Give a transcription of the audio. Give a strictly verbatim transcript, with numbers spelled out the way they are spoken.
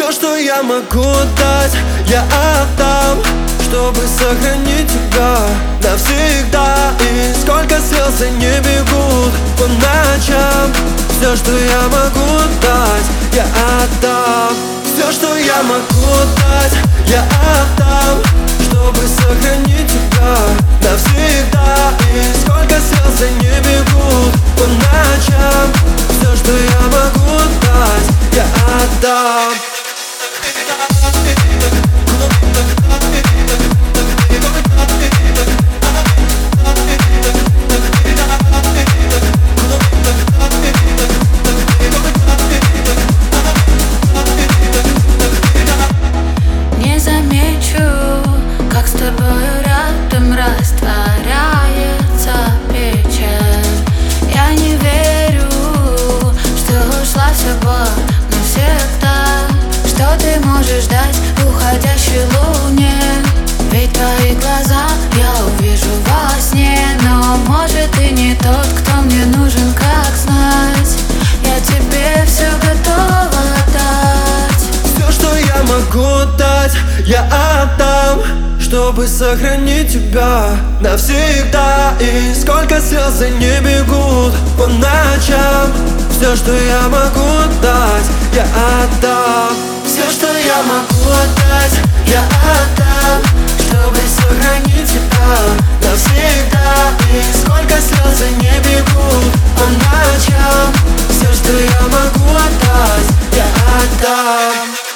Все, что я могу дать, я отдам, чтобы сохранить тебя навсегда. И сколько слез не бегут по ночам. Все, что я могу дать, я отдам. Все, что я могу дать, я отдам, чтобы сохранить тебя навсегда. И сколько слез не бегут по ночам. Все, что я могу дать, я отдам. Не замечу, как с тобою рядом растворяется печаль. Я не верю, что ушла вся боль навсегда. Что ты можешь дать уходящей луне? Ведь твои глаза я увижу во сне. Но может и не тот, кто мне нужен, как знать. Я тебе все готова дать. Все, что я могу дать, я отдам, чтобы сохранить тебя навсегда. И сколько слез не бегут по ночам. Все, что я могу дать, я отдам. Все, что я могу отдать, я отдам, чтобы сохранить тебя навсегда. И сколько слез не бегут по ночам. Все, что я могу отдать, я отдам.